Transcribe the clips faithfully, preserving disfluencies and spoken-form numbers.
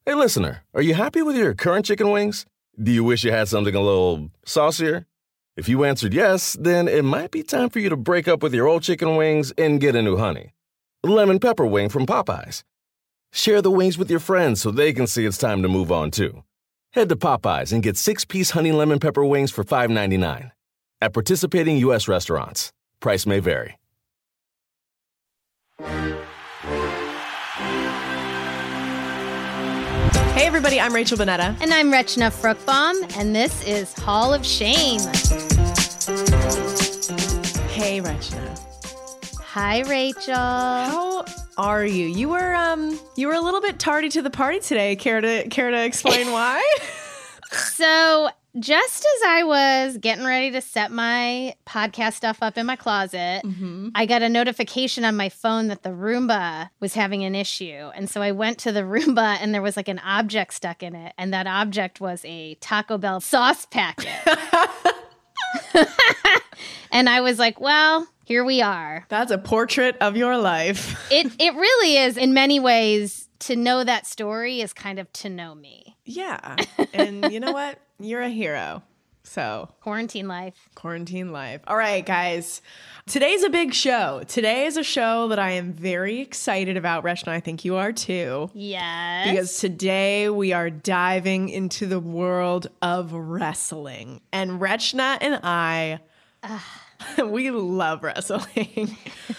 Hey, listener, are you happy with your current chicken wings? Do you wish you had something a little saucier? If you answered yes, then it might be time for you to break up with your old chicken wings and get a new honey. Lemon pepper wing from Popeyes. Share the wings with your friends so they can see it's time to move on, too. Head to Popeyes and get six-piece honey lemon pepper wings for five ninety-nine. At participating U S restaurants. Price may vary. Hey everybody, I'm Rachel Bonnetta. And I'm Rachna Fruchtbaum, and this is Hall of Shame. Hey Rachna. Hi Rachel. How are you? You were um you were a little bit tardy to the party today. Care to care to explain why? So just as I was getting ready to set my podcast stuff up in my closet, mm-hmm. I got a notification on my phone that the Roomba was having an issue. And so I went to the Roomba and there was like an object stuck in it. And that object was a Taco Bell sauce packet. And I was like, well, here we are. That's a portrait of your life. It it really is. In many ways, to know that story is kind of to know me. Yeah. And you know what? You're a hero. So quarantine life. Quarantine life. All right, guys. Today's a big show. Today is a show that I am very excited about. Rachna, I think you are too. Yes. Because today we are diving into the world of wrestling. And Rachna and I, we love wrestling.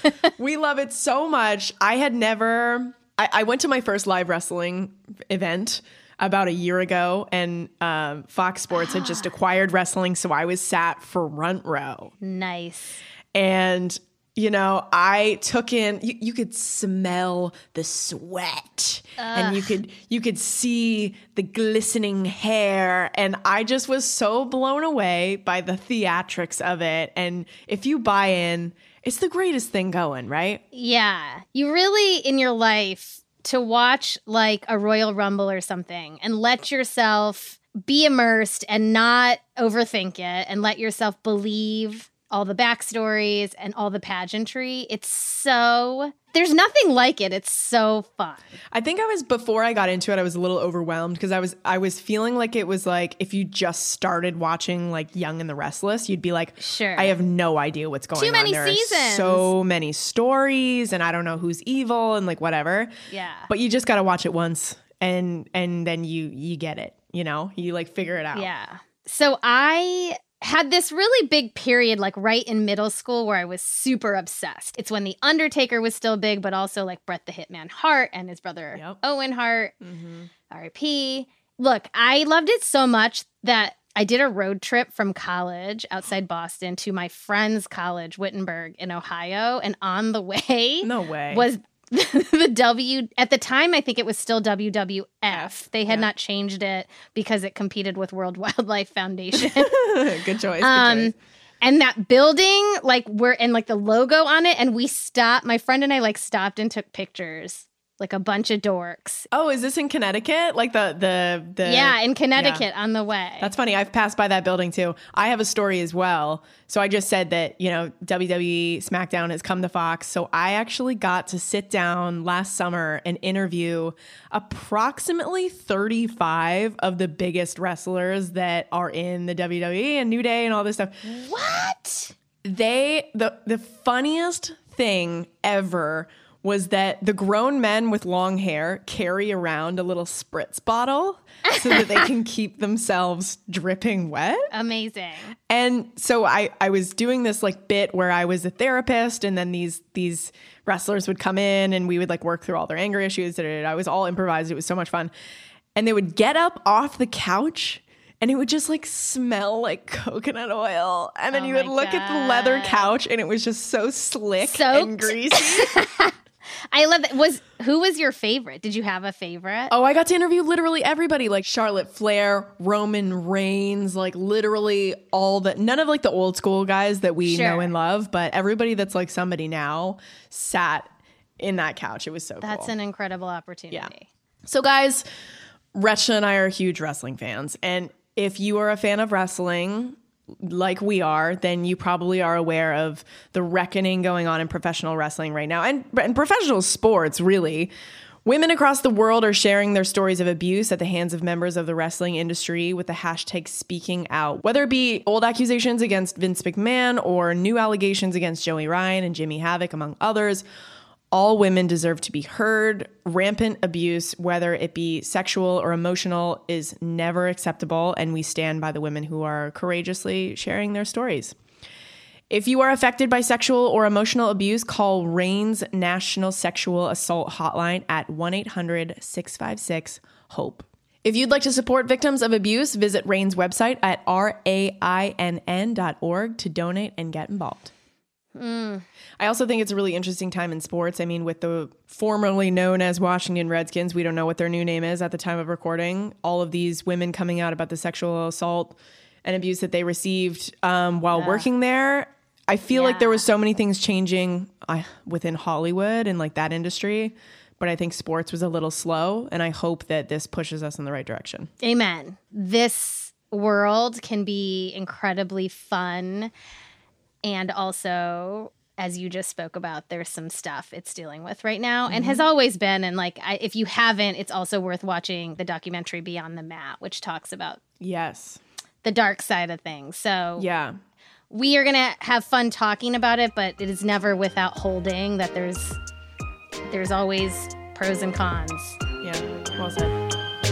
We love it so much. I had never, I, I went to my first live wrestling event about a year ago, and um, Fox Sports had just acquired wrestling, so I was sat front row. Nice. And, you know, I took in, you, you could smell the sweat, Ugh. and you could you could see the glistening hair, and I just was so blown away by the theatrics of it. And if you buy in, it's the greatest thing going, right? Yeah. You really, in your life, to watch like a Royal Rumble or something and let yourself be immersed and not overthink it and let yourself believe all the backstories and all the pageantry. It's so, there's nothing like it. It's so fun. I think I was, before I got into it, I was a little overwhelmed because I was, I was feeling like it was like, if you just started watching like Young and the Restless, you'd be like, sure, I have no idea what's going on. Too many there seasons. Are so many stories and I don't know who's evil and like whatever. Yeah. But you just got to watch it once and, and then you, you get it, you know, you like figure it out. Yeah. So I had this really big period like right in middle school where I was super obsessed. It's when The Undertaker was still big, but also like Bret the Hitman Hart and his brother yep. Owen Hart, mm-hmm. R I P. Look, I loved it so much that I did a road trip from college outside Boston to my friend's college, Wittenberg in Ohio. And on the way, no way, was the W, at the time, I think it was still W W F. They had yeah. not changed it because it competed with World Wildlife Foundation. Good choice. Um, good choice. And that building, like, we're, and like the logo on it, and we stopped, my friend and I like stopped and took pictures. Like a bunch of dorks. Oh, is this in Connecticut? Like the the the Yeah, in Connecticut yeah. on the way. That's funny. I've passed by that building too. I have a story as well. So I just said that, you know, W W E SmackDown has come to Fox. So I actually got to sit down last summer and interview approximately thirty-five of the biggest wrestlers that are in the W W E and New Day and all this stuff. What? They the the funniest thing ever was that the grown men with long hair carry around a little spritz bottle so that they can keep themselves dripping wet. Amazing. And so I, I was doing this like bit where I was a therapist and then these these wrestlers would come in and we would like work through all their anger issues. I was all improvised. It was so much fun. And they would get up off the couch and it would just like smell like coconut oil. And then oh you would look God. At the leather couch and it was just so slick Soaked. And greasy. I love that. Was who was your favorite? Did you have a favorite? Oh, I got to interview literally everybody, like Charlotte Flair, Roman Reigns, like literally all the, none of like the old school guys that we sure. know and love, but everybody that's like somebody now sat in that couch. It was so That's cool. an incredible opportunity. Yeah. So guys, Rachna and I are huge wrestling fans. And if you are a fan of wrestling, like we are, then you probably are aware of the reckoning going on in professional wrestling right now and, and professional sports, really, Women across the world are sharing their stories of abuse at the hands of members of the wrestling industry with the hashtag speaking out. Whether it be old accusations against Vince McMahon or new allegations against Joey Ryan and Jimmy Havoc, among others, all women deserve to be heard. Rampant abuse, whether it be sexual or emotional, is never acceptable, and we stand by the women who are courageously sharing their stories. If you are affected by sexual or emotional abuse, call RAIN's National Sexual Assault Hotline at one eight hundred six five six HOPE. If you'd like to support victims of abuse, visit RAIN's website at R A I N N dot org to donate and get involved. Mm. I also think it's a really interesting time in sports. I mean, with the formerly known as Washington Redskins, we don't know what their new name is at the time of recording, all of these women coming out about the sexual assault and abuse that they received um, while yeah. working there. I feel yeah. like there was so many things changing uh, within Hollywood and like that industry, but I think sports was a little slow, and I hope that this pushes us in the right direction. Amen. This world can be incredibly fun, and also, as you just spoke about, there's some stuff it's dealing with right now mm-hmm. and has always been. And like, I, if you haven't, it's also worth watching the documentary Beyond the Mat, which talks about yes the dark side of things. So yeah. We are going to have fun talking about it, but it is never without holding that there's there's always pros and cons. Yeah, well said.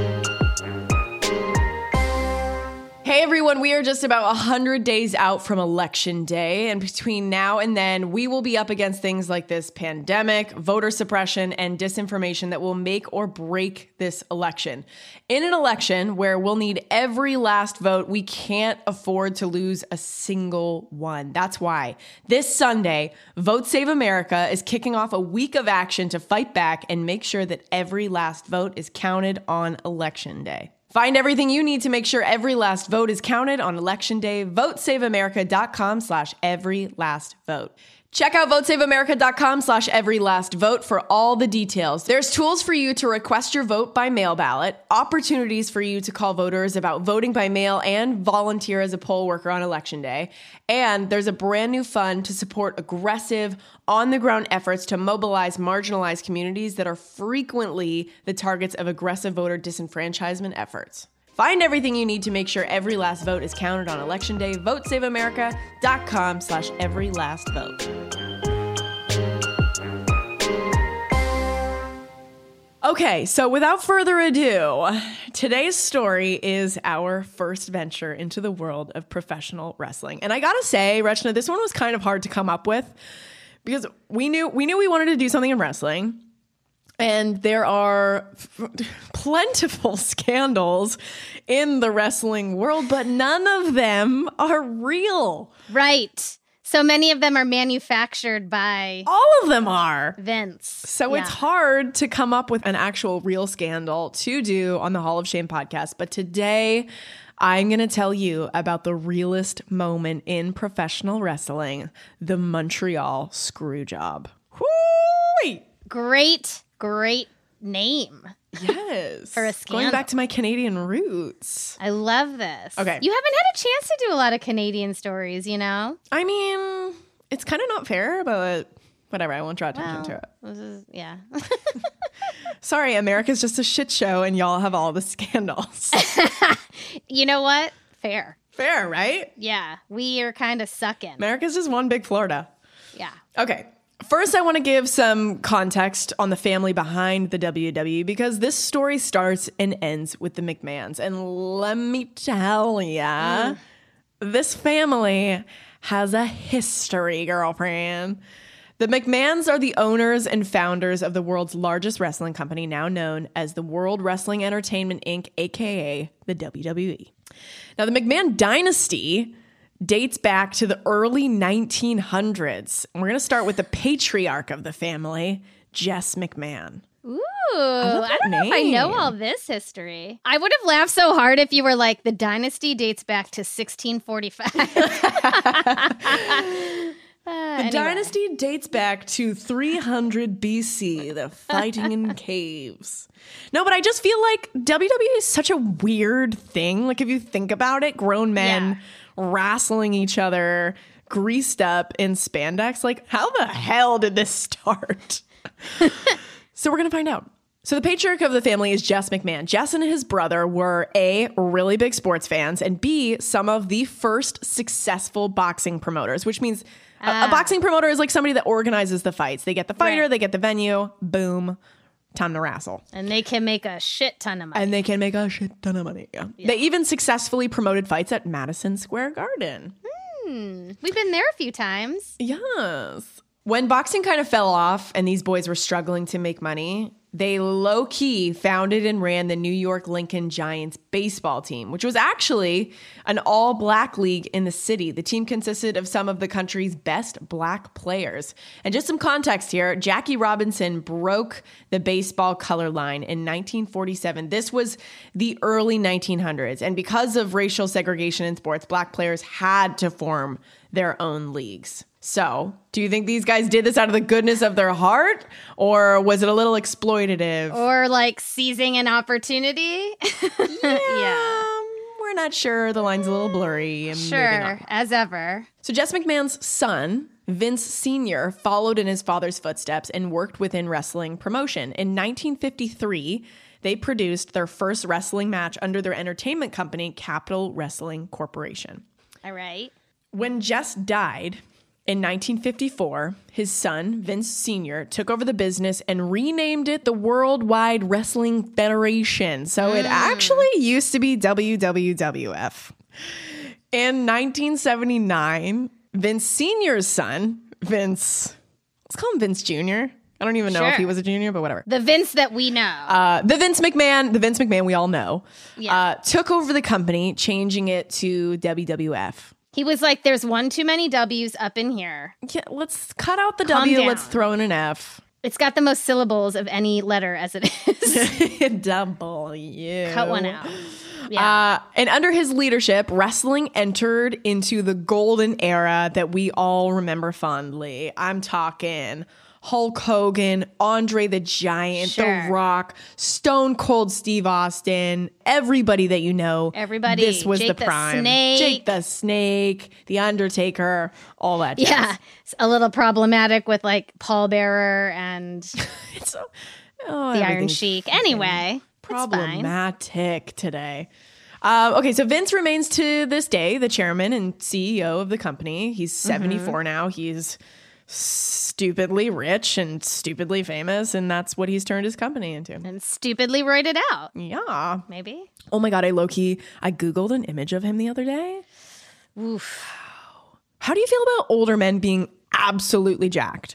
Hey everyone, we are just about one hundred days out from Election Day, and between now and then, we will be up against things like this pandemic, voter suppression, and disinformation that will make or break this election. In an election where we'll need every last vote, we can't afford to lose a single one. That's why this Sunday, Vote Save America is kicking off a week of action to fight back and make sure that every last vote is counted on Election Day. Find everything you need to make sure every last vote is counted on Election Day. vote save america dot com slash every last vote. Check out vote save america dot com slash every last vote for all the details. There's tools for you to request your vote by mail ballot, opportunities for you to call voters about voting by mail and volunteer as a poll worker on Election Day. And there's a brand new fund to support aggressive, on-the-ground efforts to mobilize marginalized communities that are frequently the targets of aggressive voter disenfranchisement efforts. Find everything you need to make sure every last vote is counted on Election Day. vote save america dot com slash every last vote. Okay, so without further ado, today's story is our first venture into the world of professional wrestling. And I gotta say, Rachna, this one was kind of hard to come up with because we knew we knew we wanted to do something in wrestling. And there are f- plentiful scandals in the wrestling world, but none of them are real. Right. So many of them are manufactured by... All of them are. Vince. So yeah. It's hard to come up with an actual real scandal to do on the Hall of Shame podcast. But today, I'm going to tell you about the realest moment in professional wrestling, the Montreal Screwjob. Whoo! Great. Great name. Yes. For a scandal. Going back to my Canadian roots. I love this. Okay. You haven't had a chance to do a lot of Canadian stories, you know? I mean, it's kind of not fair, but whatever. I won't draw attention well, to it. This is, yeah. Sorry, America's just a shit show and y'all have all the scandals. You know what? Fair. Fair, right? Yeah. We are kind of sucking. America's just one big Florida. Yeah. Okay. First, I want to give some context on the family behind the W W E because this story starts and ends with the McMahons. And let me tell ya, mm. this family has a history, girlfriend. The McMahons are the owners and founders of the world's largest wrestling company, now known as the World Wrestling Entertainment, Incorporated, a k a the W W E. Now, the McMahon dynasty dates back to the early nineteen hundreds. And we're going to start with the patriarch of the family, Jess McMahon. Ooh, I, I don't name. know if I know all this history. I would have laughed so hard if you were like, the dynasty dates back to sixteen forty-five. Uh, the anyway. dynasty dates back to three hundred B C, the fighting in caves. No, but I just feel like W W E is such a weird thing. Like, if you think about it, grown men yeah. wrestling each other, greased up in spandex. Like, how the hell did this start? So we're going to find out. So the patriarch of the family is Jess McMahon. Jess and his brother were A, really big sports fans, and B, some of the first successful boxing promoters, which means ah. a, a boxing promoter is like somebody that organizes the fights. They get the fighter, right. They get the venue, boom, time to wrestle. And they can make a shit ton of money. And they can make a shit ton of money, yeah. yeah. They even successfully promoted fights at Madison Square Garden. Hmm. We've been there a few times. Yes. When boxing kind of fell off and these boys were struggling to make money, they low-key founded and ran the New York Lincoln Giants baseball team, which was actually an all-black league in the city. The team consisted of some of the country's best black players. And just some context here, Jackie Robinson broke the baseball color line in nineteen forty-seven. This was the early nineteen hundreds. And because of racial segregation in sports, black players had to form their own leagues. So, do you think these guys did this out of the goodness of their heart? Or was it a little exploitative? Or like seizing an opportunity? yeah, yeah. We're not sure. The line's a little blurry. Sure, as ever. So, Jess McMahon's son, Vince Senior, followed in his father's footsteps and worked within wrestling promotion. In nineteen fifty-three, they produced their first wrestling match under their entertainment company, Capital Wrestling Corporation. All right. When Jess died in nineteen fifty-four, his son, Vince Senior, took over the business and renamed it the Worldwide Wrestling Federation. So mm. it actually used to be W W W F. In nineteen seventy-nine, Vince Senior's son, Vince, let's call him Vince Junior I don't even know sure. if he was a junior, but whatever. The Vince that we know. Uh, the Vince McMahon, the Vince McMahon we all know, yeah. uh, took over the company, changing it to W W F. He was like, there's one too many W's up in here. Yeah, let's cut out the Calm W. down. Let's throw in an F. It's got the most syllables of any letter as it is. W. Cut one out. Yeah. Uh, and under his leadership, wrestling entered into the golden era that we all remember fondly. I'm talking Hulk Hogan, Andre the Giant, sure. The Rock, Stone Cold Steve Austin, everybody that you know. Everybody. This was Jake the prime. The Snake. Jake the Snake, The Undertaker, all that jazz. Yeah. It's a little problematic with like Paul Bearer and it's so, oh, the Iron Sheik. Anyway, problematic today. Uh, okay, so Vince remains to this day the chairman and C E O of the company. He's seventy-four mm-hmm. now. He's stupidly rich and stupidly famous, and that's what he's turned his company into. And stupidly roided out. Yeah. Maybe. Oh my God, I low-key, I Googled an image of him the other day. Oof. Wow. How do you feel about older men being absolutely jacked?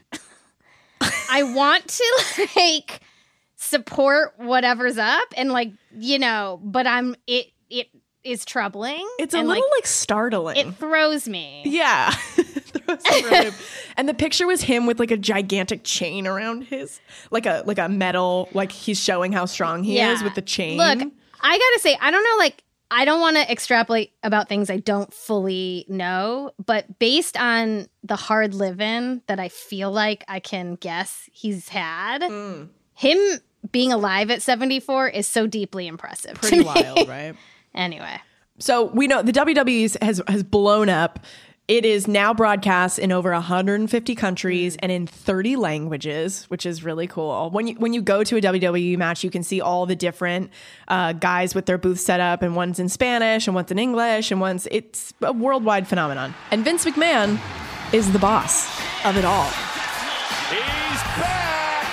I want to, like, support whatever's up and, like, you know, but I'm, it, it is troubling. It's a and, little, like, like, startling. It throws me. Yeah. And the picture was him with like a gigantic chain around his, like a like a metal, like he's showing how strong he yeah. is with the chain. Look, I gotta say, I don't know, like, I don't want to extrapolate about things I don't fully know, but based on the hard living that I feel like I can guess he's had, mm. him being alive at seventy-four is so deeply impressive. Pretty wild, right? Anyway. So we know the W W E has has blown up. It is now broadcast in over one hundred fifty countries and in thirty languages, which is really cool. When you when you go to a W W E match, you can see all the different uh, guys with their booth set up, and one's in Spanish, and one's in English, and one's it's a worldwide phenomenon. And Vince McMahon is the boss of it all. He's back,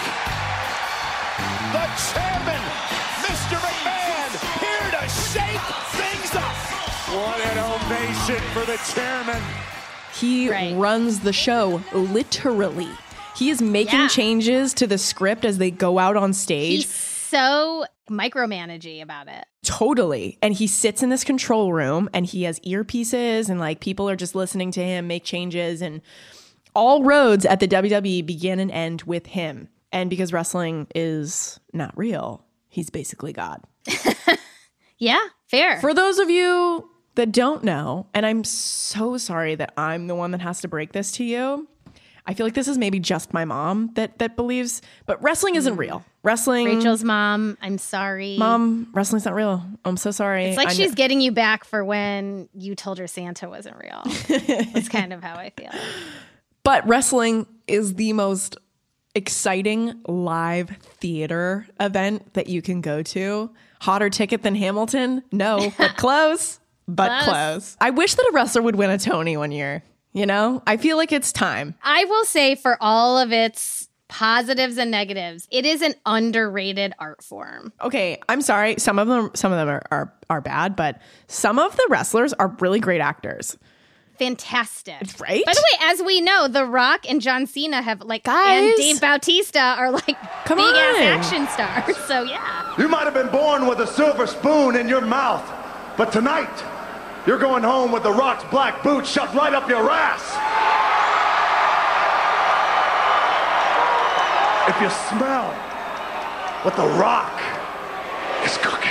the chairman, Mister McMahon, here to shake things up. What an ovation for the chairman. He right. runs the show, literally. He is making yeah. changes to the script as they go out on stage. He's so micromanagey about it. Totally. And he sits in this control room and he has earpieces and like people are just listening to him make changes. And all roads at the W W E begin and end with him. And because wrestling is not real, he's basically God. Yeah, fair. For those of you that don't know, and I'm so sorry that I'm the one that has to break this to you. I feel like this is maybe just my mom that that believes, but wrestling isn't real. Wrestling. Rachel's mom, I'm sorry. Mom, wrestling's not real. I'm so sorry. It's like I she's know. getting you back for when you told her Santa wasn't real. That's kind of how I feel. But wrestling is the most exciting live theater event that you can go to. Hotter ticket than Hamilton? No, but close. But close. close. I wish that a wrestler would win a Tony one year. You know, I feel like it's time. I will say, for all of its positives and negatives, it is an underrated art form. Okay, I'm sorry. Some of them, some of them are, are, are bad, but some of the wrestlers are really great actors. Fantastic. Right? By the way, as we know, The Rock and John Cena have, like, Guys. and Dave Bautista are, like, Come big-ass on. action stars. So, yeah. You might have been born with a silver spoon in your mouth, but tonight, you're going home with The Rock's black boots shoved right up your ass. If you smell what The Rock is cooking.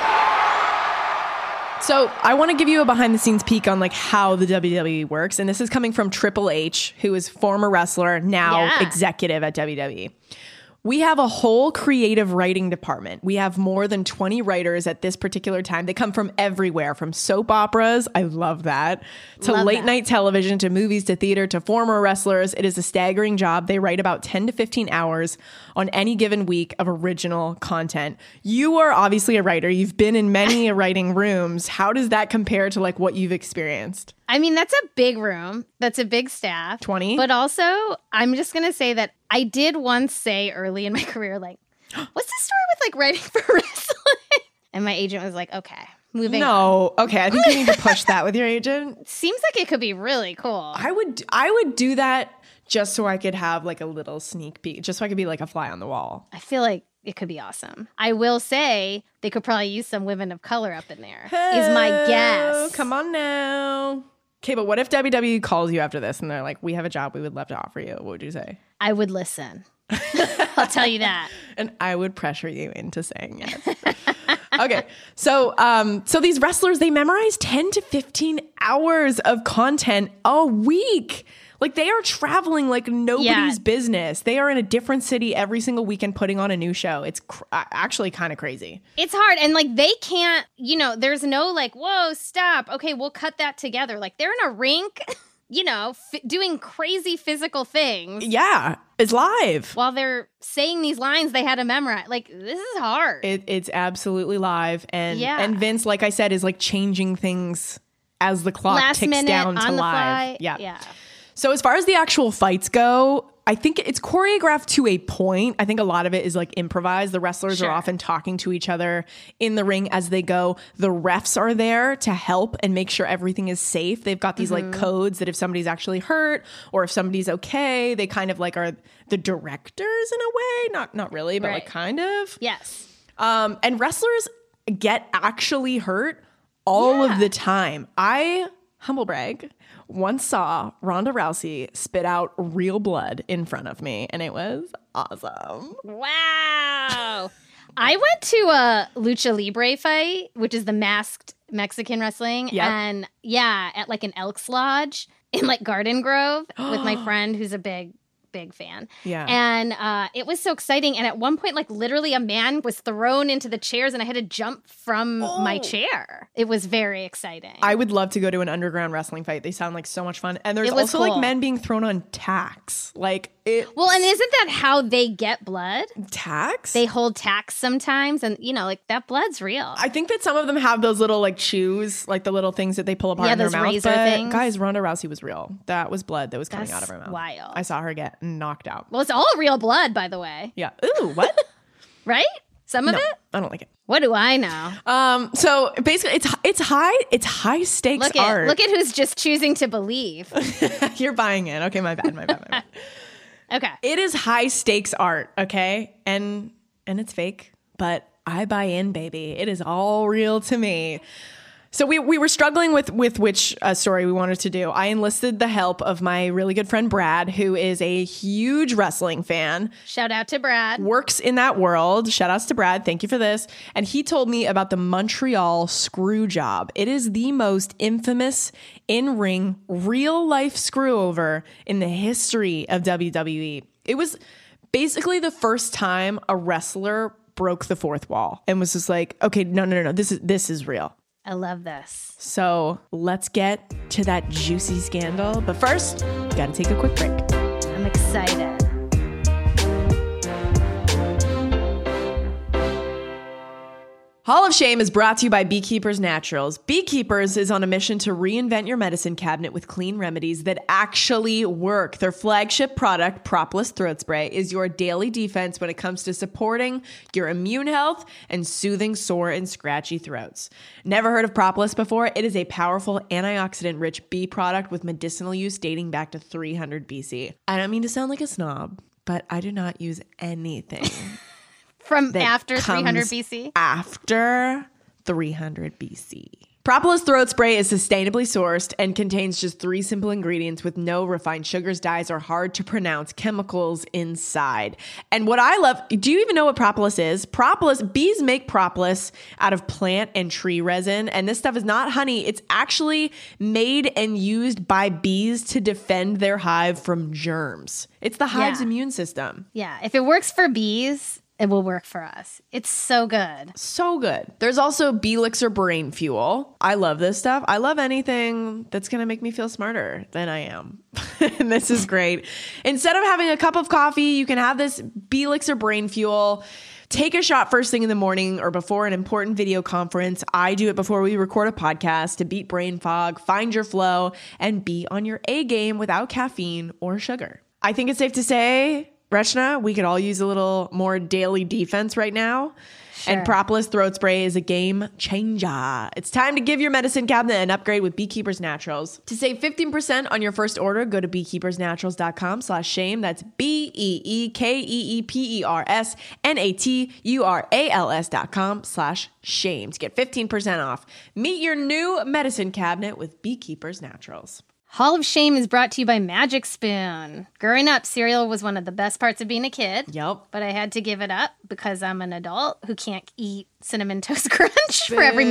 So I want to give you a behind the scenes peek on like how the W W E works. And this is coming from Triple H, who is former wrestler, now Yeah. executive at W W E. We have a whole creative writing department. We have more than twenty writers at this particular time. They come from everywhere, from soap operas, I love that, to Love late that. night television, to movies, to theater, to former wrestlers. It is a staggering job. They write about ten to fifteen hours on any given week of original content. You are obviously a writer. You've been in many writing rooms. How does that compare to like what you've experienced? I mean, that's a big room. That's a big staff. twenty? But also, I'm just going to say that I did once say early in my career, like, what's the story with like writing for wrestling? And my agent was like, okay, moving on. No. Okay, I think you need to push that with your agent. Seems like it could be really cool. I would I would do that just so I could have like a little sneak peek, just so I could be like a fly on the wall. I feel like it could be awesome. I will say they could probably use some women of color up in there, is my guess. Oh, come on now. Okay, but what if W W E calls you after this and they're like, we have a job we would love to offer you? What would you say? I would listen. I'll tell you that. And I would pressure you into saying yes. Okay, so um, so these wrestlers, they memorize ten to fifteen hours of content a week. Like they are traveling like nobody's Yeah. business. They are in a different city every single weekend putting on a new show. It's cr- actually kind of crazy. It's hard. And like they can't, you know, there's no like, whoa, stop. Okay, we'll cut that together. Like they're in a rink, you know, f- doing crazy physical things Yeah, it's live. while they're saying these lines they had to memorize. Like this is hard. It, it's absolutely live. And, Yeah. and Vince, like I said, is like changing things as the clock Last ticks minute down on to the live. fly. Yeah. Yeah. So as far as the actual fights go, I think it's choreographed to a point. I think a lot of it is like improvised. The wrestlers Sure. are often talking to each other in the ring as they go. The refs are there to help and make sure everything is safe. They've got these Mm-hmm. like codes that if somebody's actually hurt or if somebody's okay, they kind of like are the directors in a way. Not not really, but like Right. kind of. Yes. Um, and wrestlers get actually hurt all Yeah. of the time. I, humble brag, once saw Ronda Rousey spit out real blood in front of me, and it was awesome. Wow. I went to a lucha libre fight, which is the masked Mexican wrestling. Yep. And yeah, at like an Elks Lodge in like Garden Grove with my friend who's a big, big fan. Yeah. And uh, it was so exciting. And at one point, like literally a man was thrown into the chairs and I had to jump from my chair. It was very exciting. I would love to go to an underground wrestling fight. They sound like so much fun. And there's It was also like cool. men being thrown on tacks. Like it well, and isn't that how they get blood? tacks? They hold tacks sometimes. And, you know, like that blood's real. I think that some of them have those little like chews, like the little things that they pull apart Yeah, in their those mouth. razor But things. guys, Ronda Rousey was real. That was blood that was coming That's out of her mouth. wild. I saw her get knocked out. Well, it's all real blood, by the way, Yeah. Ooh, what? right? Some of No, it? I don't like it. What do I know? Um, so basically, it's it's high it's high stakes Look at art. look at who's just choosing to believe. You're buying in. Okay, my bad, my bad, my bad. Okay. It is high stakes art. Okay, and and it's fake, but I buy in, baby. It is all real to me. So we we were struggling with with which uh, story we wanted to do. I enlisted the help of my really good friend Brad, who is a huge wrestling fan. Shout out to Brad. Works in that world. Shout outs to Brad. Thank you for this. And he told me about the Montreal screw job. It is the most infamous in-ring real life screw over in the history of W W E. It was basically the first time a wrestler broke the fourth wall and was just like, okay, no, no, no, no, this is this is real. I love this. So let's get to that juicy scandal. But first, gotta take a quick break. I'm excited. Hall of Shame is brought to you by Beekeepers Naturals. Beekeepers is on a mission to reinvent your medicine cabinet with clean remedies that actually work. Their flagship product, Propolis Throat Spray, is your daily defense when it comes to supporting your immune health and soothing sore and scratchy throats. Never heard of Propolis before? It is a powerful antioxidant-rich bee product with medicinal use dating back to three hundred B C. I don't mean to sound like a snob, but I do not use anything from after three hundred B C? After three hundred B C. Propolis Throat Spray is sustainably sourced and contains just three simple ingredients with no refined sugars, dyes, or hard to pronounce chemicals inside. And what I love, do you even know what propolis is? Propolis, bees make propolis out of plant and tree resin. And this stuff is not honey. It's actually made and used by bees to defend their hive from germs. It's the hive's yeah. immune system. Yeah. If it works for bees, it will work for us. It's so good. So good. There's also Belixir Brain Fuel. I love this stuff. I love anything that's going to make me feel smarter than I am. And this is great. Instead of having a cup of coffee, you can have this Belixir Brain Fuel. Take a shot first thing in the morning or before an important video conference. I do it before we record a podcast to beat brain fog, find your flow, and be on your A game without caffeine or sugar. I think it's safe to say, Rachna, we could all use a little more daily defense right now. Sure. And Propolis Throat Spray is a game changer. It's time to give your medicine cabinet an upgrade with Beekeepers Naturals. To save fifteen percent on your first order, go to beekeepersnaturals.com slash shame. That's B-E-E-K-E-E-P-E-R-S N-A-T-U-R-A-L-S dot com slash shame to get fifteen percent off. Meet your new medicine cabinet with Beekeepers Naturals. Hall of Shame is brought to you by Magic Spoon. Growing up, cereal was one of the best parts of being a kid. Yep. But I had to give it up because I'm an adult who can't eat Cinnamon Toast Crunch for every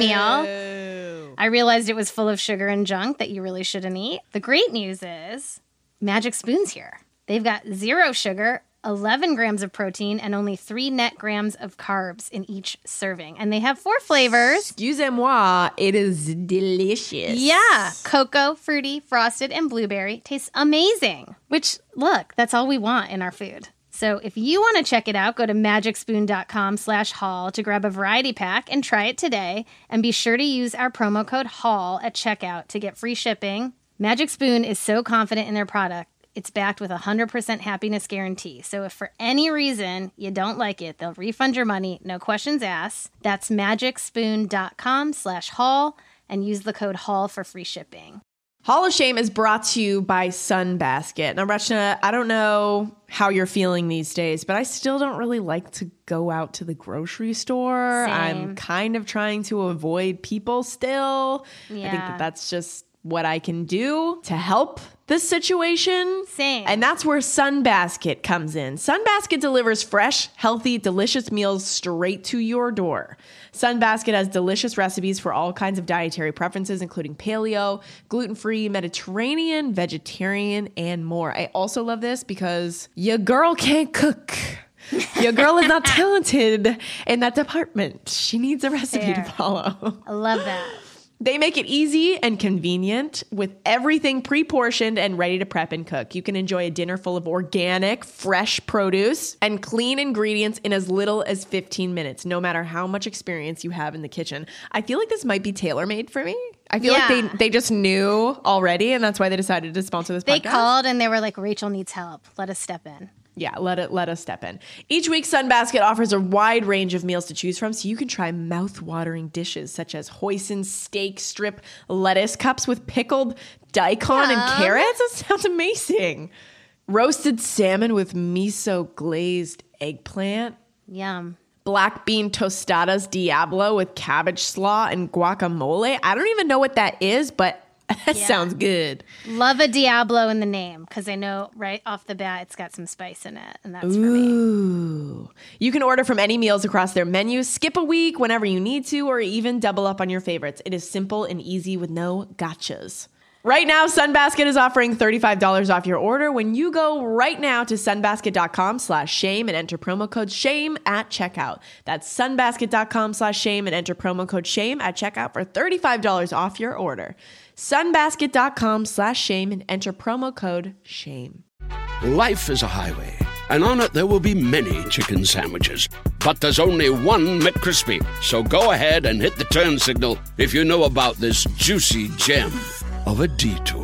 meal. I realized it was full of sugar and junk that you really shouldn't eat. The great news is Magic Spoon's here. They've got zero sugar, eleven grams of protein, and only three net grams of carbs in each serving. And they have four flavors. Excusez-moi, it is delicious. Yeah. Cocoa, fruity, frosted, and blueberry. Tastes amazing. Which, look, that's all we want in our food. So if you want to check it out, go to magicspoon.com slash hall to grab a variety pack and try it today. And be sure to use our promo code HALL at checkout to get free shipping. Magic Spoon is so confident in their product. It's backed with a one hundred percent happiness guarantee. So if for any reason you don't like it, they'll refund your money, no questions asked. That's magicspoon.com slash hall and use the code HALL for free shipping. Hall of Shame is brought to you by Sunbasket. Now, Rachna, I don't know how you're feeling these days, but I still don't really like to go out to the grocery store. Same. I'm kind of trying to avoid people still. Yeah. I think that that's just what I can do to help this situation. Same. And that's where Sunbasket comes in. Sunbasket delivers fresh, healthy, delicious meals straight to your door. Sunbasket has delicious recipes for all kinds of dietary preferences, including paleo, gluten-free, Mediterranean, vegetarian, and more. I also love this because your girl can't cook. Your girl is not talented in that department. She needs a recipe Fair. to follow. I love that. They make it easy and convenient with everything pre-portioned and ready to prep and cook. You can enjoy a dinner full of organic, fresh produce and clean ingredients in as little as fifteen minutes, no matter how much experience you have in the kitchen. I feel like this might be tailor-made for me. I feel Yeah. like they, they just knew already, and that's why they decided to sponsor this They podcast. called and they were like, Rachel needs help. Let us step in. Yeah, let it let us step in. Each week, Sunbasket offers a wide range of meals to choose from, so you can try mouth-watering dishes such as hoisin steak strip lettuce cups with pickled daikon Yum. and carrots. That sounds amazing. Roasted salmon with miso glazed eggplant. Yum. Black bean tostadas Diablo with cabbage slaw and guacamole. I don't even know what that is, but that Yeah. sounds good. Love a Diablo in the name because I know right off the bat it's got some spice in it, and that's for me. Ooh. You can order from any meals across their menu, skip a week whenever you need to, or even double up on your favorites. It is simple and easy with no gotchas. Right now, Sunbasket is offering thirty-five dollars off your order when you go right now to sunbasket.com slash shame and enter promo code shame at checkout. That's sunbasket.com slash shame and enter promo code shame at checkout for thirty-five dollars off your order. Sunbasket.com slash shame and enter promo code shame. Life is a highway, And on it there will be many chicken sandwiches. But there's only one McCrispy. So go ahead and hit the turn signal if you know about this juicy gem of a detour.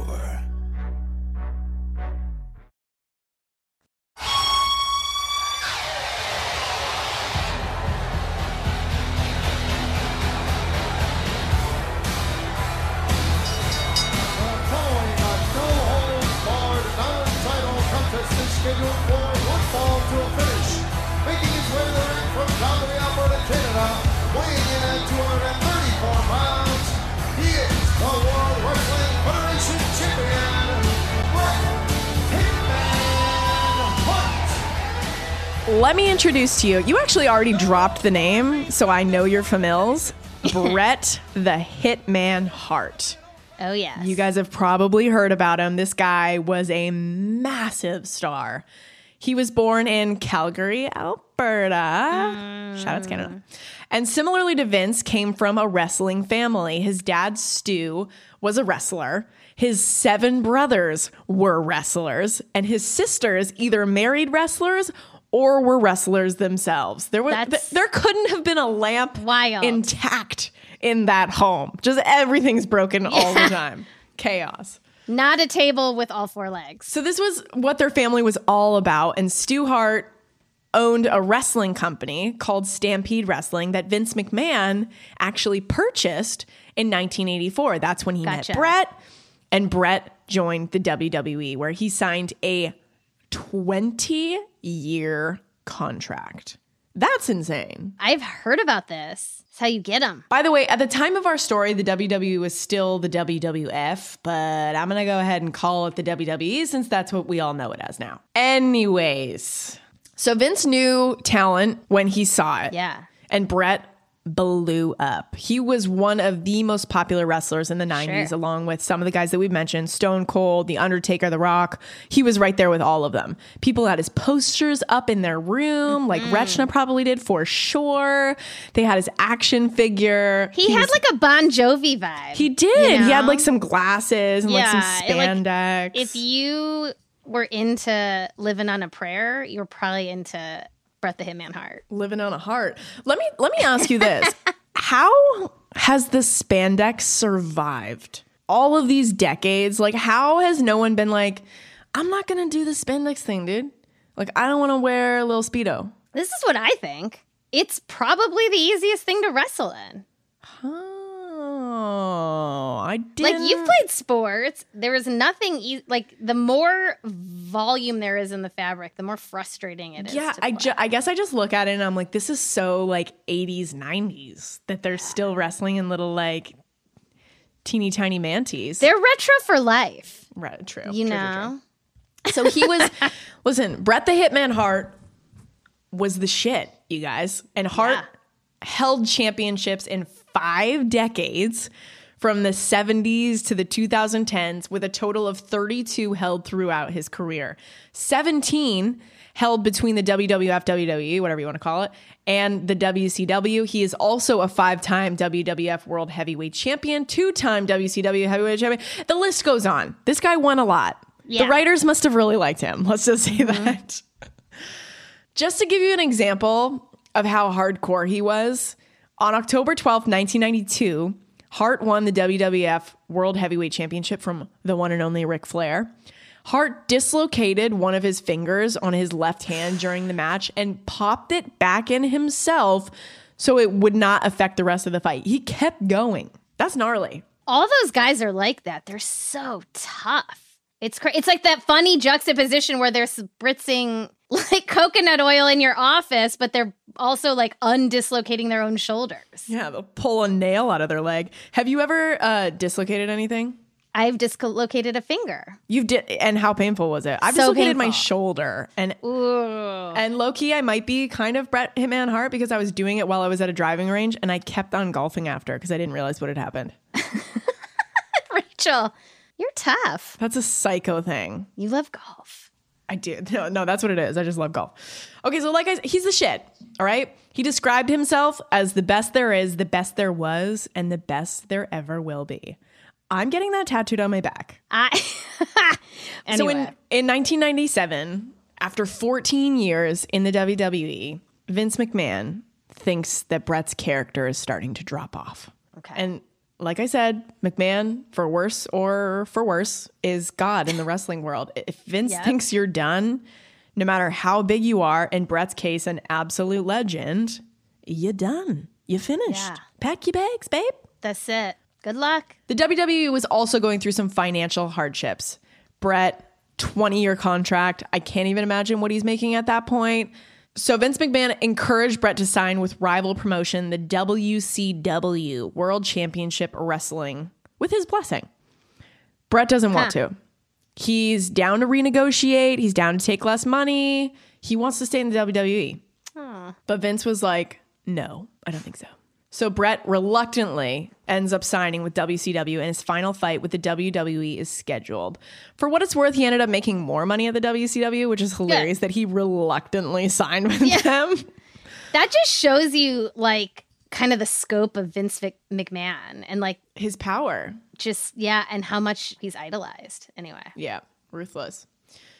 Let me introduce to you. You actually already dropped the name, so I know you're familiars. Bret the Hitman Hart. Oh, yes. You guys have probably heard about him. This guy was a massive star. He was born in Calgary, Alberta. Mm. Shout out to Canada. And similarly to Vince, came from a wrestling family. His dad, Stu, was a wrestler. His seven brothers were wrestlers. And his sisters either married wrestlers or were wrestlers themselves. There was th- there couldn't have been a lamp wild. intact in that home. Just everything's broken yeah. all the time. Chaos. Not a table with all four legs. So this was what their family was all about. And Stu Hart owned a wrestling company called Stampede Wrestling that Vince McMahon actually purchased in nineteen eighty-four. That's when he gotcha. met Bret. And Bret joined the W W E, where he signed a twenty-year contract. That's insane. I've heard about this. It's how you get them. By the way, at the time of our story, the W W E was still the W W F, but I'm going to go ahead and call it the W W E since that's what we all know it as now. Anyways, so Vince knew talent when he saw it. Yeah. And Bret blew up. He was one of the most popular wrestlers in the nineties, sure. along with some of the guys that we've mentioned, Stone Cold, The Undertaker, The Rock. He was right there with all of them. People had his posters up in their room, mm-hmm. like Rechna probably did for sure. They had his action figure. He, he had was, like a Bon Jovi vibe. He did. You know? He had like some glasses and yeah, like some spandex. Like, if you were into Living on a Prayer, you were probably into Bret the Hitman Hart. Living on a heart. Let me let me ask you this. How has the spandex survived all of these decades? Like, how has no one been like, I'm not going to do the spandex thing, dude. Like, I don't want to wear a little Speedo. This is what I think. It's probably the easiest thing to wrestle in. Oh, I didn't. Like, you've played sports. There is nothing, e- like, the more volume there is in the fabric, the more frustrating it is. Yeah, I, ju- I guess I just look at it and I'm like, this is so, like, eighties, nineties that they're still wrestling in little, like, teeny tiny manties. They're retro for life. Right, true. You true, know? True, true. So he was, listen, Bret the Hitman Hart was the shit, you guys. And Hart yeah. held championships in five decades, from the seventies to the twenty tens, with a total of thirty-two held throughout his career. seventeen held between the W W F, W W E, whatever you want to call it, and the W C W. He is also a five-time W W F World Heavyweight Champion, two-time W C W Heavyweight Champion. The list goes on. This guy won a lot. Yeah. The writers must have really liked him. Let's just say mm-hmm. that. Just to give you an example of how hardcore he was, on October twelfth, nineteen ninety-two, Hart won the W W F World Heavyweight Championship from the one and only Ric Flair. Hart dislocated one of his fingers on his left hand during the match and popped it back in himself so it would not affect the rest of the fight. He kept going. That's gnarly. All those guys are like that. They're so tough. It's cra- It's like that funny juxtaposition where they're spritzing like coconut oil in your office, but they're also like undislocating their own shoulders. Yeah, they'll pull a nail out of their leg. Have you ever uh, dislocated anything? I've dislocated a finger. You've did, and how painful was it? I've so dislocated painful. my shoulder, and Ooh. and low key, I might be kind of Bret Hitman Hart because I was doing it while I was at a driving range, and I kept on golfing after because I didn't realize what had happened. Rachel, you're tough. That's a psycho thing. You love golf. I do. No, no, that's what it is. I just love golf. Okay, so like I said, he's the shit, all right? He described himself as the best there is, the best there was, and the best there ever will be. I'm getting that tattooed on my back. I anyway. So in, in nineteen ninety-seven, After fourteen years in the W W E, Vince McMahon thinks that Brett's character is starting to drop off. Okay. And like I said, McMahon, for worse or for worse, is God in the wrestling world. If Vince Yep. thinks you're done, no matter how big you are, in Brett's case, an absolute legend, you're done. You finished. Yeah. Pack your bags, babe. That's it. Good luck. The W W E was also going through some financial hardships. Brett, twenty-year contract. I can't even imagine what he's making at that point. So Vince McMahon encouraged Brett to sign with rival promotion, the W C W, World Championship Wrestling, with his blessing. Brett doesn't want Huh. to. He's down to renegotiate. He's down to take less money. He wants to stay in the W W E. Aw. But Vince was like, no, I don't think so. So Brett reluctantly ends up signing with W C W, and his final fight with the W W E is scheduled. For what it's worth, he ended up making more money at the W C W, which is hilarious that he reluctantly signed with Yeah. them. That just shows you like kind of the scope of Vince Vic- McMahon and like His power. just, yeah, and how much he's idolized anyway. Yeah, ruthless.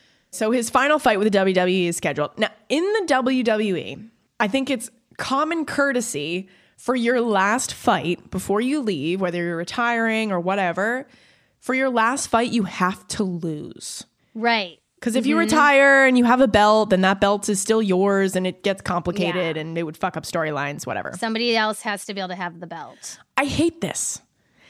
So his final fight with the W W E is scheduled. Now, in the W W E, I think it's common courtesy for your last fight before you leave, whether you're retiring or whatever, for your last fight, you have to lose. Right. Because if you retire and you have a belt, then that belt is still yours and it gets complicated Yeah. and it would fuck up storylines, whatever. Somebody else has to be able to have the belt. I hate this.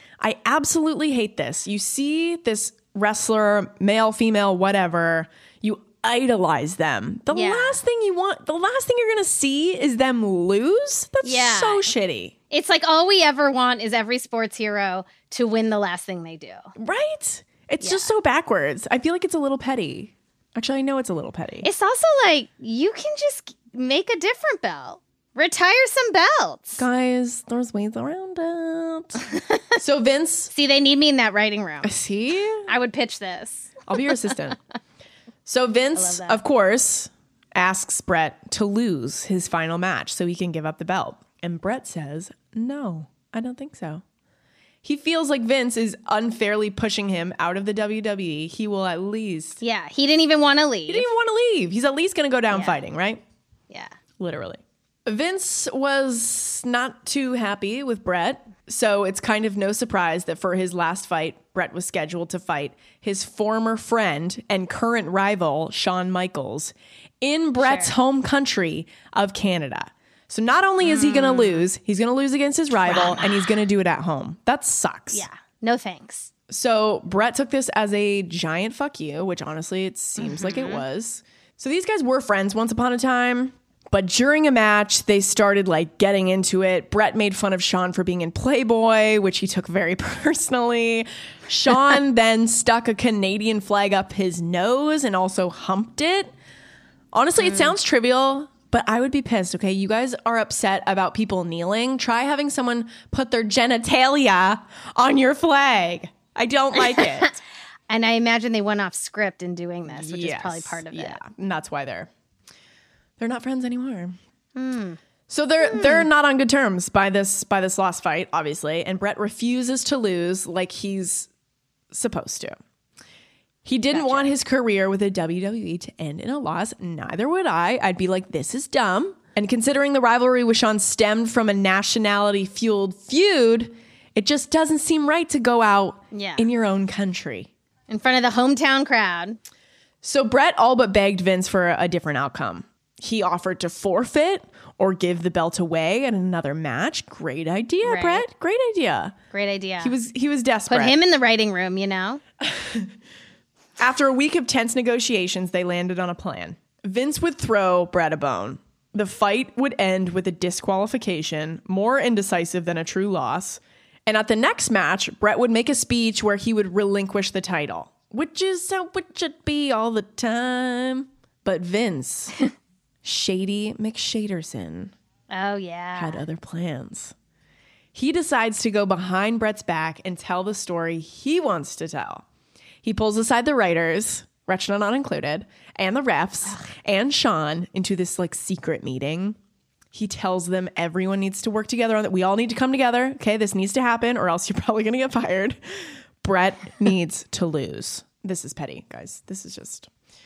I absolutely hate this. You see this wrestler, male, female, whatever, you idolize them. The Yeah. last thing you want, the last thing you're going to see is them lose. That's Yeah. so shitty. It's like all we ever want is every sports hero to win the last thing they do. Right? It's just so backwards. I feel like it's a little petty. Actually, I know it's a little petty. It's also like you can just make a different belt. Retire some belts. Guys, there's ways around it. So Vince, See, they need me in that writing room. see? I would pitch this. I'll be your assistant. So Vince, that. of course, asks Brett to lose his final match so he can give up the belt. And Brett says, no, I don't think so. He feels like Vince is unfairly pushing him out of the W W E. He will at least... Yeah, he didn't even want to leave. He didn't even want to leave. He's at least going to go down Yeah. fighting, right? Yeah. Literally. Vince was not too happy with Brett, so it's kind of no surprise that for his last fight, Brett was scheduled to fight his former friend and current rival, Shawn Michaels, in Brett's Sure. home country of Canada. So not only is he going to lose, he's going to lose against his rival, and he's going to do it at home. That sucks. Yeah. No thanks. So Brett took this as a giant fuck you, which honestly, it seems like it was. So these guys were friends once upon a time. But during a match, they started like getting into it. Brett made fun of Shawn for being in Playboy, which he took very personally. Shawn then stuck a Canadian flag up his nose and also humped it. Honestly, it sounds trivial, but I would be pissed, okay? You guys are upset about people kneeling. Try having someone put their genitalia on your flag. I don't like it. And I imagine they went off script in doing this, which Yes, is probably part of yeah, it. and that's why they're they're not friends anymore. So they're they're not on good terms by this by this lost fight, obviously, and Brett refuses to lose like he's supposed to. He didn't Gotcha. want his career with the W W E to end in a loss. Neither would I. I'd be like, this is dumb. And considering the rivalry with Shawn stemmed from a nationality-fueled feud, it just doesn't seem right to go out Yeah. in your own country. In front of the hometown crowd. So Brett all but begged Vince for a different outcome. He offered to forfeit or give the belt away at another match. Great idea, Right. Brett. Great idea. Great idea. He was he was desperate. Put him in the writing room, you know? After a week of tense negotiations, they landed on a plan. Vince would throw Brett a bone. The fight would end with a disqualification, more indecisive than a true loss. And at the next match, Brett would make a speech where he would relinquish the title, which is how it should be all the time. But Vince, Shady McShaderson, Oh, yeah. had other plans. He decides to go behind Brett's back and tell the story he wants to tell. He pulls aside the writers, Rechna not included, and the refs, and Shawn into this like secret meeting. He tells them everyone needs to work together on that. We all need to come together. Okay, this needs to happen or else you're probably going to get fired. Brett needs to lose. This is petty, guys. This is just...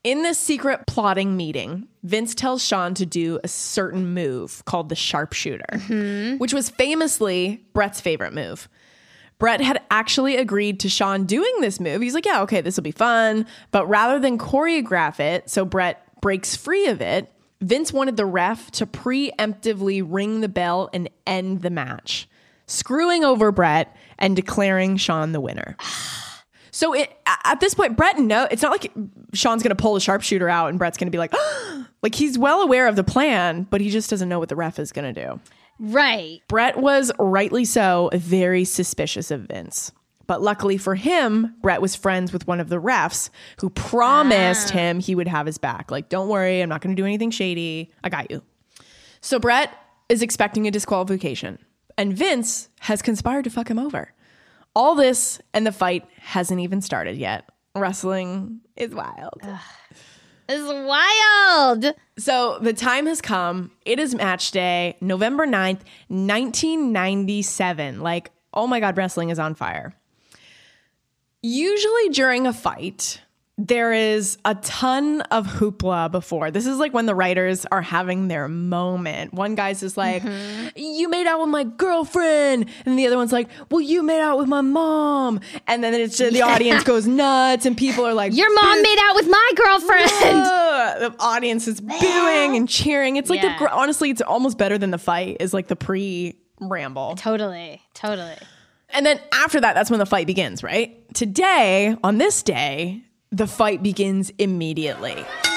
In this secret plotting meeting, Vince tells Shawn to do a certain move called the sharpshooter, mm-hmm. which was famously Bret's favorite move. Bret had actually agreed to Shawn doing this move. He's like, yeah, okay, this will be fun. But rather than choreograph it so Bret breaks free of it, Vince wanted the ref to preemptively ring the bell and end the match, screwing over Bret and declaring Shawn the winner. So it, at this point, Bret, no, it's not like Shawn's going to pull the sharpshooter out and Bret's going to be like, like he's well aware of the plan, but he just doesn't know what the ref is going to do. Right. Bret was, rightly so, very suspicious of Vince. But luckily for him, Bret was friends with one of the refs who promised ah. him he would have his back. Like, don't worry, I'm not going to do anything shady. I got you. So Bret is expecting a disqualification, and Vince has conspired to fuck him over. All this, and the fight hasn't even started yet. Wrestling is wild. Ugh. It's wild. So the time has come. It is match day, November ninth, nineteen ninety-seven. Like, oh my God, wrestling is on fire. Usually during a fight, there is a ton of hoopla before. This is like when the writers are having their moment. One guy's just like, mm-hmm. you made out with my girlfriend. And the other one's like, well, you made out with my mom. And then it's just, the yeah. audience goes nuts and people are like, your mom made out with my girlfriend. Yeah. The audience is booing and cheering. It's like, yeah. the honestly, it's almost better than the fight is like the pre-ramble. Totally, totally. And then after that, that's when the fight begins, right? Today, on this day, the fight begins immediately.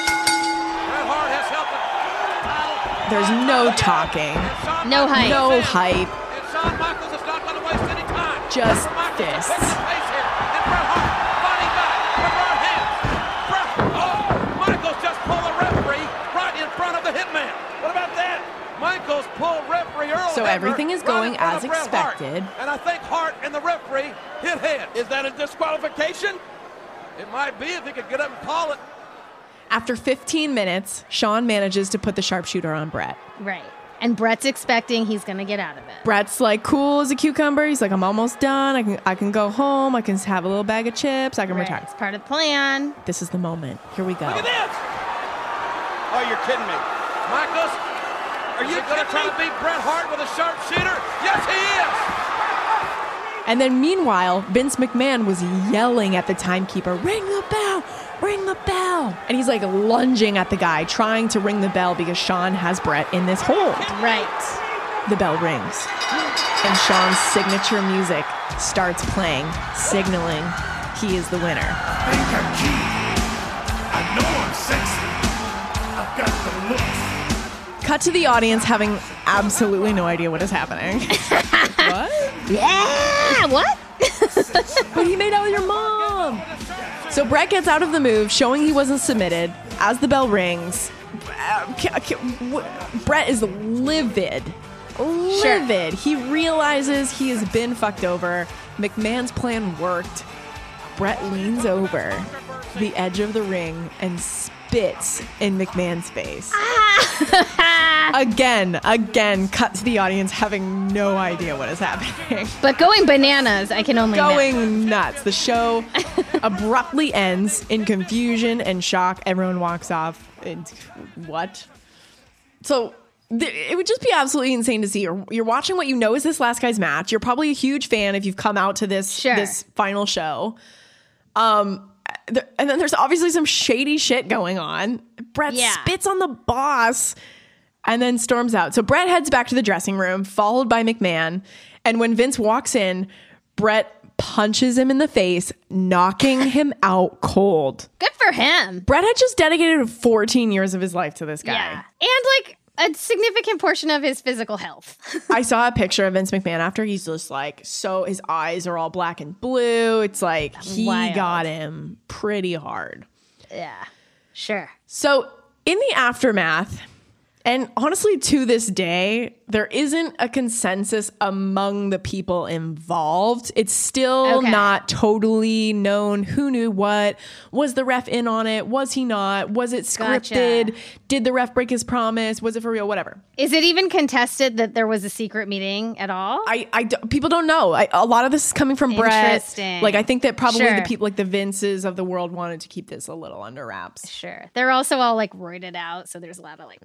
There's no talking. No hype. No hype. Just fists. Michaels just pulled the referee right in front of the hitman. What about that? Michaels pulled referee Earl. So everything is going as expected. And I think Hart and the referee hit head. Is that a disqualification? It might be if he could get up and call it. After fifteen minutes, Shawn manages to put the sharpshooter on Bret. Right. And Bret's expecting he's going to get out of it. Bret's like cool as a cucumber. He's like, I'm almost done. I can I can go home. I can have a little bag of chips. I can right. retire. It's part of the plan. This is the moment. Here we go. Look at this. Oh, you're kidding me. Michaels, are you going to try to beat Bret Hart with a sharpshooter? Yes, he is. And then meanwhile, Vince McMahon was yelling at the timekeeper, ring the bell, ring the bell. And he's like lunging at the guy, trying to ring the bell because Shawn has Bret in this hold. Right. The bell rings. And Shawn's signature music starts playing, signaling he is the winner. I think I'm key. I know I'm sexy. I've got the looks. Cut to the audience having absolutely no idea what is happening. What? Yeah, what? But he made out with your mom. So Bret gets out of the move, showing he wasn't submitted. As the bell rings, Bret is livid. Livid. Sure. He realizes he has been fucked over. McMahon's plan worked. Bret leans over the edge of the ring and spits in McMahon's face. Again, again, cut to the audience having no idea what is happening. But going bananas, I can only Going imagine. nuts. The show abruptly ends in confusion and shock. Everyone walks off. And what? So th- it would just be absolutely insane to see. You're, you're watching what you know is this last guy's match. You're probably a huge fan if you've come out to this, sure. this final show. Um, th- and then there's obviously some shady shit going on. Bret yeah. spits on the boss and then storms out. So Bret heads back to the dressing room, followed by McMahon. And when Vince walks in, Bret punches him in the face, knocking him out cold. Good for him. Bret had just dedicated fourteen years of his life to this guy. Yeah. And like a significant portion of his physical health. I saw a picture of Vince McMahon after. He's just like, so his eyes are all black and blue. It's like he Wild. got him pretty hard. Yeah, sure. So in the aftermath, And honestly, to this day, there isn't a consensus among the people involved. It's still Okay. not totally known who knew what. Was the ref in on it? Was he not? Was it scripted? Gotcha. Did the ref break his promise? Was it for real? Whatever. Is it even contested that there was a secret meeting at all? I, I d- people don't know. I, a lot of this is coming from Brett. Interesting. Like, I think that probably Sure. the people, like the Vinces of the world, wanted to keep this a little under wraps. Sure. They're also all like roided out, so there's a lot of like.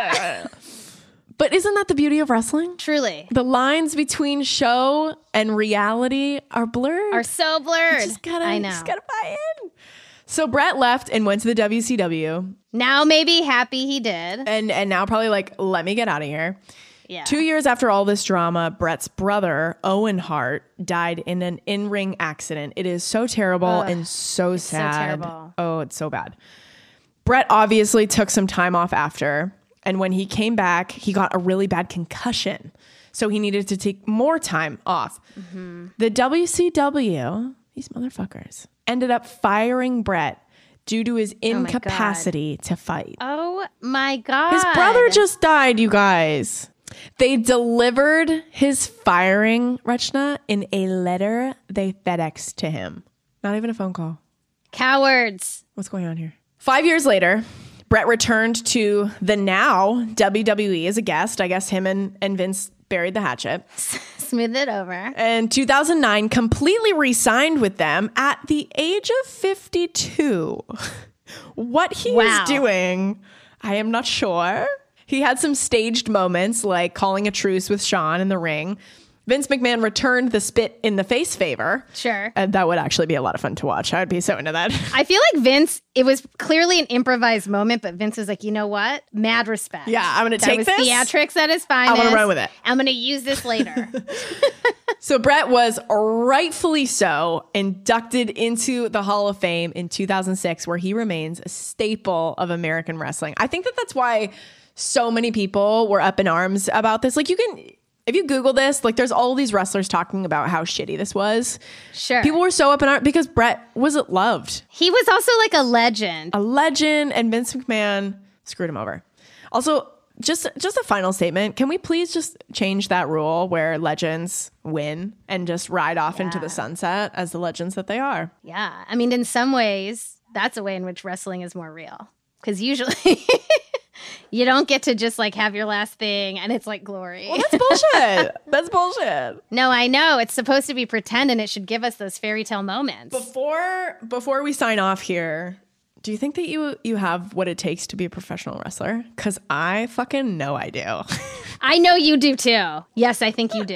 But isn't that the beauty of wrestling? Truly. The lines between show and reality are blurred. Are so blurred. You just gotta, I you know. just gotta buy in. So Brett left and went to the W C W, Now maybe happy he did. and and now probably like, let me get out of here. Yeah. Two years after all this drama, Brett's brother, Owen Hart, died in an in-ring accident. It is so terrible Ugh, and so so sad. terrible. Oh, it's so bad. Brett obviously took some time off after, and when he came back, he got a really bad concussion. So he needed to take more time off. Mm-hmm. The W C W, these motherfuckers, ended up firing Brett due to his my God. incapacity to fight. Oh my God. His brother just died, you guys. They delivered his firing, Rachna, in a letter they FedExed to him. Not even a phone call. Cowards. What's going on here? Five years later, Brett returned to the now W W E as a guest. I guess him and, and Vince buried the hatchet. Smooth it over. And two thousand nine, completely re-signed with them at the age of fifty-two. What he Wow. is doing, I am not sure. He had some staged moments like calling a truce with Shawn in the ring. Vince McMahon returned the spit in the face favor. Sure. And that would actually be a lot of fun to watch. I would be so into that. I feel like Vince, it was clearly an improvised moment, but Vince was like, you know what? Mad respect. Yeah, I'm going to That take was this. theatrics at his finest. wanna run with it. I'm going to use this later. So Brett was rightfully so inducted into the Hall of Fame in two thousand six, where he remains a staple of American wrestling. I think that that's why so many people were up in arms about this. Like, you can, if you Google this, like, there's all these wrestlers talking about how shitty this was. Sure. People were so up in arms because Brett was loved, He was also like a legend. a legend, and Vince McMahon screwed him over. Also, just just a final statement. Can we please just change that rule where legends win and just ride off into the sunset as the legends that they are? Yeah. I mean, in some ways, that's a way in which wrestling is more real. Because usually you don't get to just like have your last thing and it's like glory. Well, that's bullshit. That's bullshit. No, I know. It's supposed to be pretend and it should give us those fairy tale moments. Before before we sign off here, do you think that you you have what it takes to be a professional wrestler? Because I fucking know I do. I know you do too. Yes, I think you do.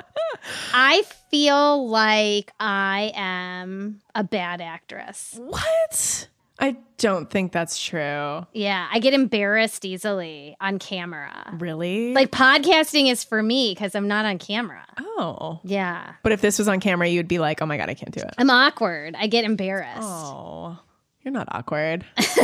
I feel like I am a bad actress. What? I don't think that's true. Yeah, I get embarrassed easily on camera. Really? Like podcasting is for me because I'm not on camera. Oh. Yeah. But if this was on camera, you'd be like, oh my God, I can't do it. I'm awkward. I get embarrassed. Oh, you're not awkward.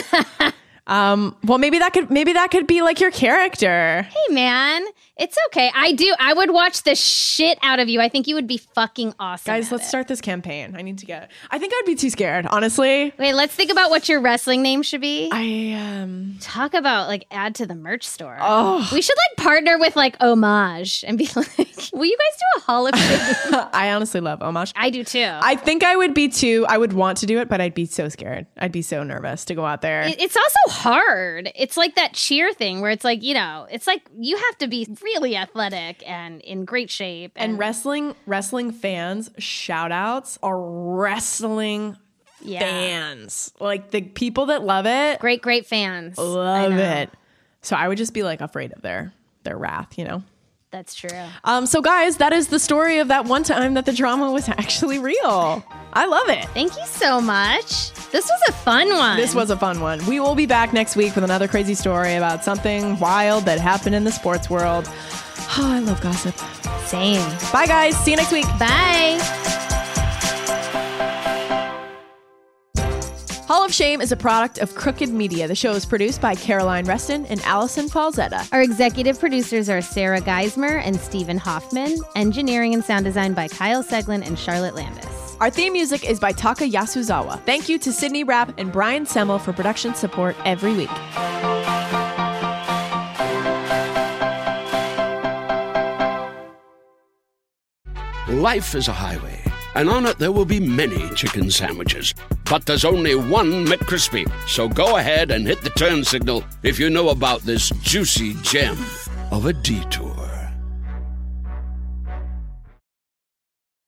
um, well, maybe that could maybe that could be like your character. Hey, man, it's okay. I do. I would watch the shit out of you. I think you would be fucking awesome. Guys, at let's it. start this campaign. I need to get. I think I'd be too scared, honestly. Wait, let's think about what your wrestling name should be. I um. Talk about like add to the merch store. Oh. We should like partner with like Homage and be like, will you guys do a Hall of Fame? I honestly love Homage. I do too. I think I would be too. I would want to do it, but I'd be so scared. I'd be so nervous to go out there. It- It's also hard. It's like that cheer thing where it's like, you know, it's like you have to be really athletic and in great shape. and wrestling, wrestling fans, shout outs are wrestling yeah. fans. Like the people that love it, Great, great fans. I love know. it. So I would just be like afraid of their their wrath, you know. That's true. Um, so guys, that is the story of that one time that the drama was actually real. I love it. Thank you so much. This was a fun one. This was a fun one. We will be back next week with another crazy story about something wild that happened in the sports world. Oh, I love gossip. Same. Bye, guys. See you next week. Bye. Hall of Shame is a product of Crooked Media. The show is produced by Caroline Reston and Allison Falzetta. Our executive producers are Sarah Geismer and Stephen Hoffman. Engineering and sound design by Kyle Seglin and Charlotte Landis. Our theme music is by Taka Yasuzawa. Thank you to Sydney Rapp and Brian Semmel for production support every week. Life is a highway, and on it there will be many chicken sandwiches. But there's only one McCrispy. So go ahead and hit the turn signal if you know about this juicy gem of a detour.